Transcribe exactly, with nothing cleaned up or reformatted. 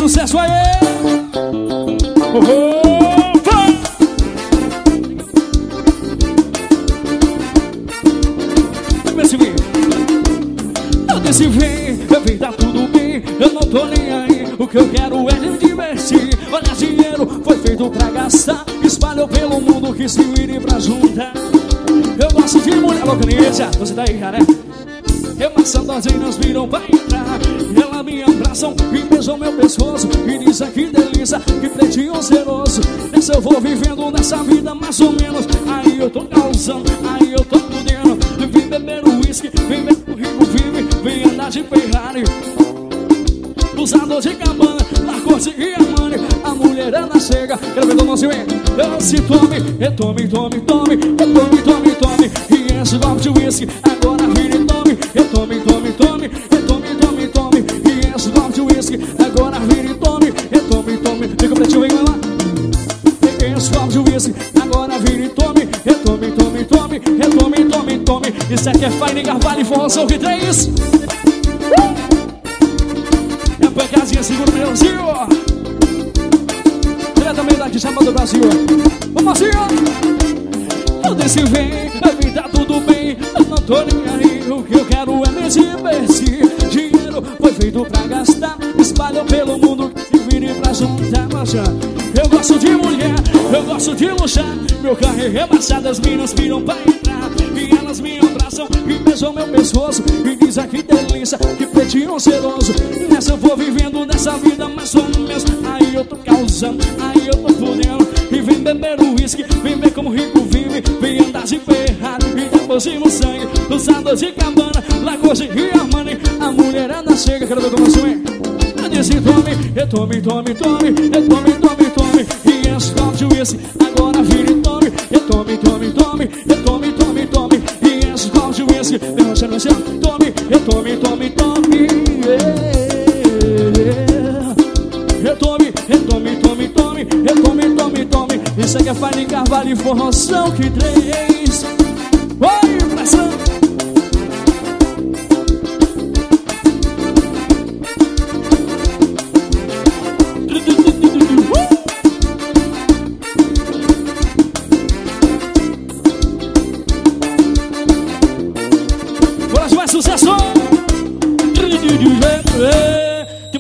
sucesso aí! Opa! Eu disse vem, eu vim, tá tudo bem, eu não tô nem aí. O que eu quero é me divertir. Olha, dinheiro foi feito pra gastar, espalhou pelo mundo que se vire pra juntar. Eu gosto de mulher louca, ninja, você tá aí, cara, né? Eu passando as meninas viram pra entrar. Ela me abraçam e beijou meu pescoço e diz que delícia, que pretinho cheiroso. Nessa eu vou vivendo nessa vida mais ou menos. Aí eu tô causando, aí eu tô podendo. Vem beber o uísque, vem beber o rico vive, vem andar de Ferrari, usador de cabana, Lacoste e Armani. A mulherada chega, quero ver como se vê. Eu se tome, e tome, tome, tome, e tome, tome, tome. E enche o copo de uísque, agora vira e tome. E tome, tome, tome, e tome, tome, tome. E enche o copo de uísque, agora vira e tome. E tome, tome, vem com o pretinho, vem lá. E enche o copo de uísque, agora vira e tome. E tome, tome, tome, e tome, tome, tome. Isso aqui é Fine Carvalho e Formação que três. É a pancadinha, segura o Brasil. Diretamente daqui, chamando do Brasil. Vamos assim, ó. Eu disse vem, vai vir, tá tudo bem, eu não tô nem aí. O que eu quero é me divertir. Dinheiro foi feito pra gastar, espalhou pelo mundo que se vire pra juntar. Eu gosto de mulher, eu gosto de luxar. Meu carro é rebaixado, as minas viram pra entrar. E elas me abraçam e beijam meu pescoço e dizem que delícia, que pretinho cheiroso. Nessa eu vou vivendo nessa vida mais ou menos. Aí eu tô causando, aí eu tô fudendo. E vem beber o uísque, vem ver como rico vive. Vem andar de Ferrari e depois de no sangue, usador de cabana, Lacoste e Armani. A mulherada chega, quero ver como você é. Eu disse tome, e tome, tome, tome, e tome, tome, tome. E enche o copo de uísque, agora vira e tome. E tome, tome, tome, e tome, tome, tome. E enche o copo de uísque, vem rochando no céu. Tome, e tome, tome, tome. E tome, e tome, tome, tome. E tome, tome, tome. Isso aqui é Fine Carvalho e Formação que três.